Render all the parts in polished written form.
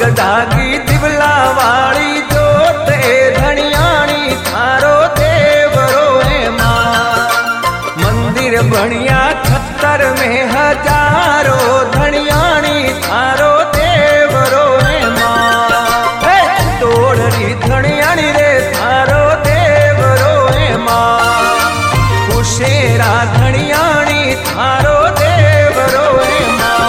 दागी दिवला वाली जोत धनियाणी थारो देवरो है मां। मंदिर बनिया खत्तर में हजारों धनियाणी थारो देवरो है मां। तोड़री धनियाणी रे थारो देवरो है मां। कुशेरा धनियाणी थारो देवरो है मां।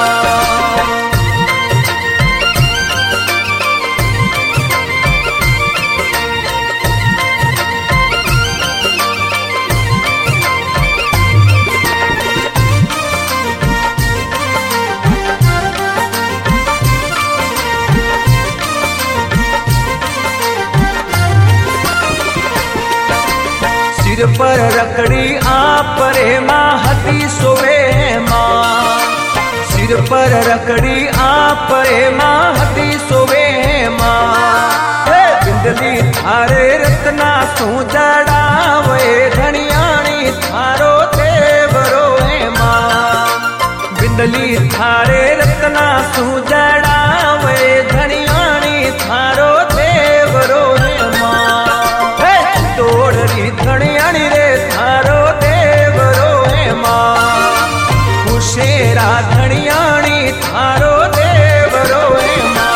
सिर पर रकड़ी आप रे मां हती सोवे मां। सिर पर रकड़ी आप रे मां हती सोवे मां। बिंदली थारे रत्ना सू जड़ावे धनियाणी थारो देवरो है मां। बिंदली थारे रत्ना सू जड़ावे धनियाणी थारो देवरो है मां। तोड़री धनियाणी रे थारो देवरो है मां। कुशेरा धनियाणी थारो देवरो है मां।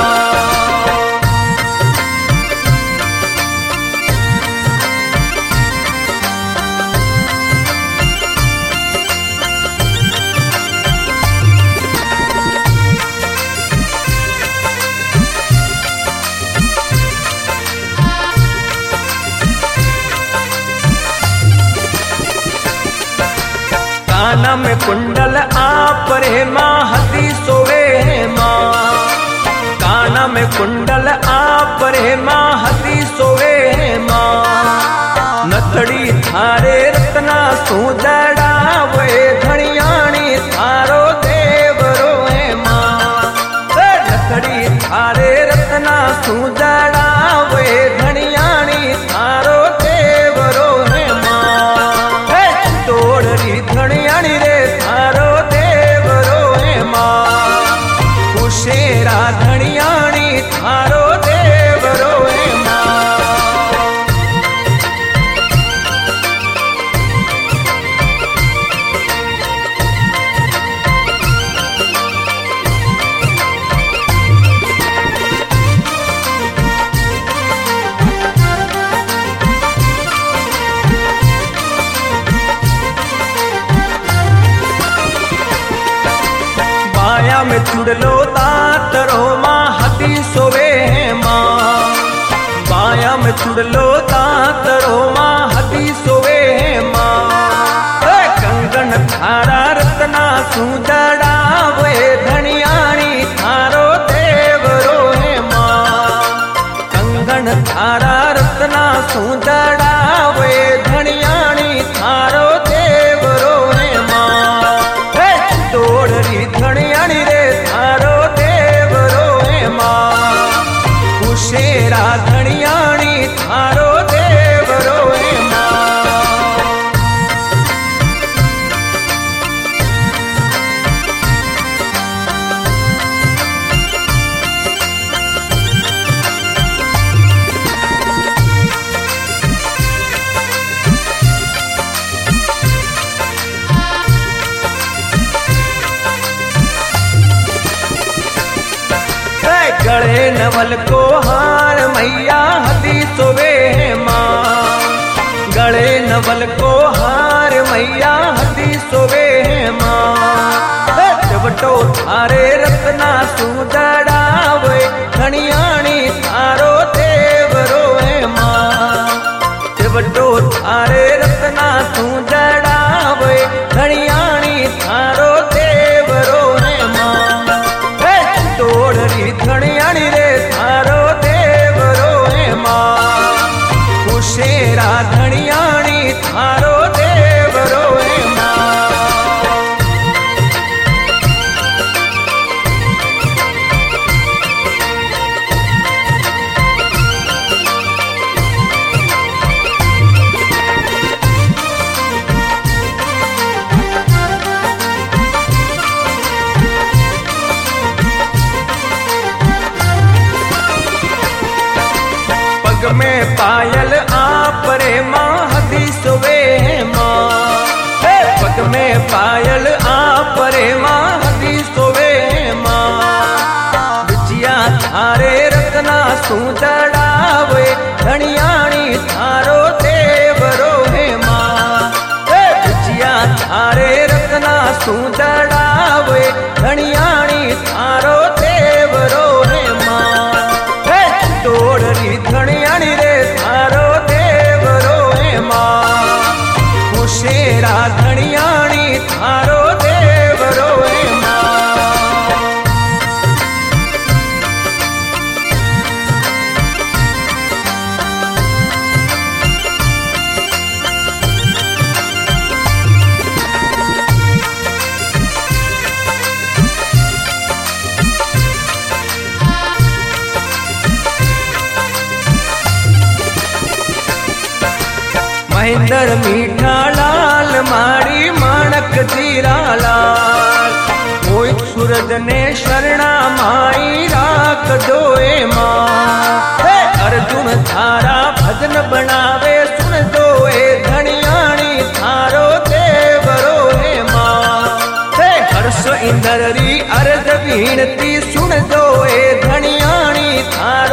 काना में कुंडल आप रे मां हती सोवे मां। काना में कुंडल आप रे मां हती सोवे मां। नथड़ी थारे रत्ना सू जड़ावे धनियाणी थारो देवरो है मां। नथड़ी थारे रत्ना सू जड़ावे धनियाणी थारो देवरो है मां। तोड़री धनियाणी रे थारो देवरो है मां। कुशेरा धनियाणी थारो देवरो है मां। बाया में चुड़लो तातरो मां हती सोवे मां। बाया में चुड़लो तातरो मां हती सोवे मां। कंगन थारा रत्ना सू जड़ावे धनियाणी थारो देवरो है मां। कंगन थारा रत्ना सू जड़ावे धनियाणी थारो देवरो है मां। तोड़री धनियाणी रे थारो देवरो है मां। कुशेरा धनियाणी थारो देवरो है मां। गले नवल को हार मैया हती सोवे मां। गले नवल को हार मैया हती सोवे मां। जबटो थारे रत्ना सू जड़ावे धनियाणी थारो देवरो है मां। जबटो थारे रत्ना सू जड़ावे धनियाणी थारो देवरो है मां। तोड़री धनियाणी रे थारो देवरो है मां। कुशेरा धनियाणी थारो देवरो है मां। पग में पायल आप रे माँ हदी सोवे माँ, पग में पायल आप रे माँ हदी सोवे माँ। बिचिया थारे रत्ना सू चढ़ावे धनियाणी थारो देवरो है माँ, बिचिया थारे रत्ना सू चढ़ावे धनियाणी थारो देवरो है माँ। तोड़री धनियाणी रे थारो देवरो है माँ, कुशेरा धनियाणी थारो देवरो है माँ। महेंद्र मीठा लाल मारी माणक जीरा लाल, कोई सूरज ने शरणा माई राख दोए माँ। अर्जुन थारा भजन बनावे सुन दोए धनियाणी थारो देवरो है माँ। हर्ष इंद्री अर्ज विनती सुन दोए धनियाणी थारो